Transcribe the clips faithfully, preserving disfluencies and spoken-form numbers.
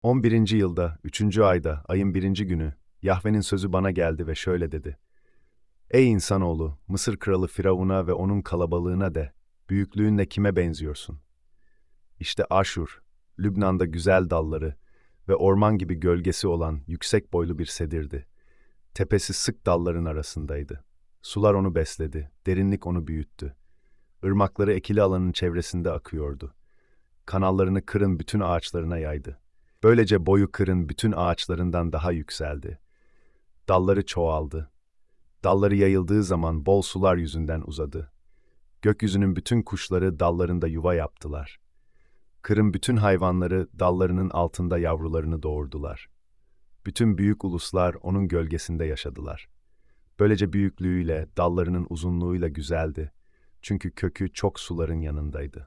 On birinci yılda, üçüncü ayda, ayın birinci günü, Yahve'nin sözü bana geldi ve şöyle dedi. Ey insanoğlu, Mısır kralı Firavun'a ve onun kalabalığına de, büyüklüğünle kime benziyorsun? İşte Aşur, Lübnan'da güzel dalları ve orman gibi gölgesi olan yüksek boylu bir sedirdi. Tepesi sık dalların arasındaydı. Sular onu besledi, derinlik onu büyüttü. Irmakları ekili alanın çevresinde akıyordu. Kanallarını kırın bütün ağaçlarına yaydı. Böylece boyu kırın bütün ağaçlarından daha yükseldi. Dalları çoğaldı. Dalları yayıldığı zaman bol sular yüzünden uzadı. Gökyüzünün bütün kuşları dallarında yuva yaptılar. Kırın bütün hayvanları dallarının altında yavrularını doğurdular. Bütün büyük uluslar onun gölgesinde yaşadılar. Böylece büyüklüğüyle, dallarının uzunluğuyla güzeldi. Çünkü kökü çok suların yanındaydı.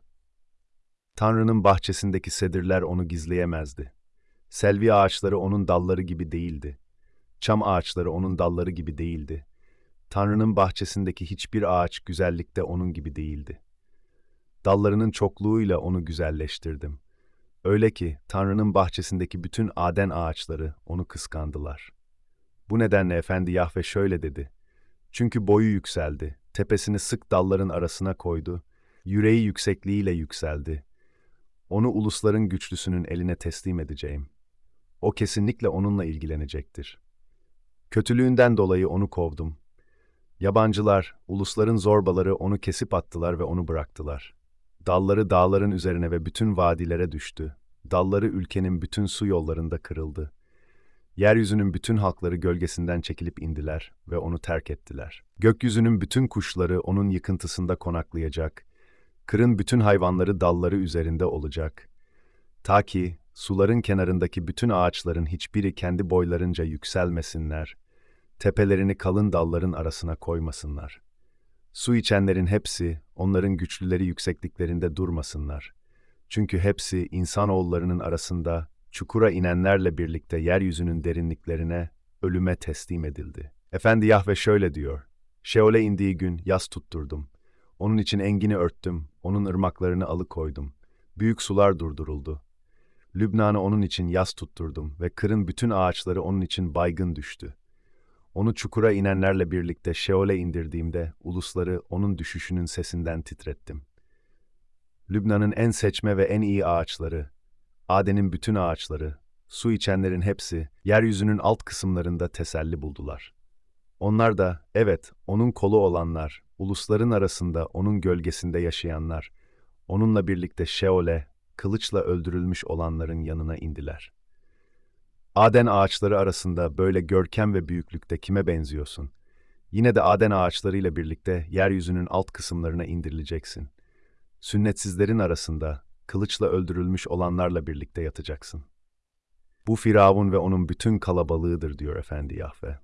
Tanrı'nın bahçesindeki sedirler onu gizleyemezdi. Selvi ağaçları onun dalları gibi değildi. Çam ağaçları onun dalları gibi değildi. Tanrı'nın bahçesindeki hiçbir ağaç güzellikte onun gibi değildi. Dallarının çokluğuyla onu güzelleştirdim. Öyle ki Tanrı'nın bahçesindeki bütün aden ağaçları onu kıskandılar. Bu nedenle Efendi Yahve şöyle dedi. Çünkü boyu yükseldi, tepesini sık dalların arasına koydu, yüreği yüksekliğiyle yükseldi. Onu ulusların güçlüsünün eline teslim edeceğim. O kesinlikle onunla ilgilenecektir. Kötülüğünden dolayı onu kovdum. Yabancılar, ulusların zorbaları onu kesip attılar ve onu bıraktılar. Dalları dağların üzerine ve bütün vadilere düştü. Dalları ülkenin bütün su yollarında kırıldı. Yeryüzünün bütün halkları gölgesinden çekilip indiler ve onu terk ettiler. Gökyüzünün bütün kuşları onun yıkıntısında konaklayacak. Kırın bütün hayvanları dalları üzerinde olacak. Ta ki suların kenarındaki bütün ağaçların hiçbiri kendi boylarınca yükselmesinler. Tepelerini kalın dalların arasına koymasınlar. Su içenlerin hepsi, onların güçlüleri yüksekliklerinde durmasınlar. Çünkü hepsi insanoğullarının arasında, çukura inenlerle birlikte yeryüzünün derinliklerine, ölüme teslim edildi. Efendi Yahve şöyle diyor, Şeol'e indiği gün yas tutturdum. Onun için engini örttüm, onun ırmaklarını alıkoydum. Büyük sular durduruldu. Lübnan'ı onun için yas tutturdum ve kırın bütün ağaçları onun için baygın düştü. Onu çukura inenlerle birlikte Şeol'e indirdiğimde, ulusları onun düşüşünün sesinden titrettim. Lübnan'ın en seçme ve en iyi ağaçları, Aden'in bütün ağaçları, su içenlerin hepsi, yeryüzünün alt kısımlarında teselli buldular. Onlar da, evet, onun kolu olanlar, ulusların arasında onun gölgesinde yaşayanlar, onunla birlikte Şeol'e, kılıçla öldürülmüş olanların yanına indiler. Aden ağaçları arasında böyle görkem ve büyüklükte kime benziyorsun? Yine de Aden ağaçlarıyla birlikte yeryüzünün alt kısımlarına indirileceksin. Sünnetsizlerin arasında, kılıçla öldürülmüş olanlarla birlikte yatacaksın. Bu Firavun ve onun bütün kalabalığıdır diyor Efendi Yahve.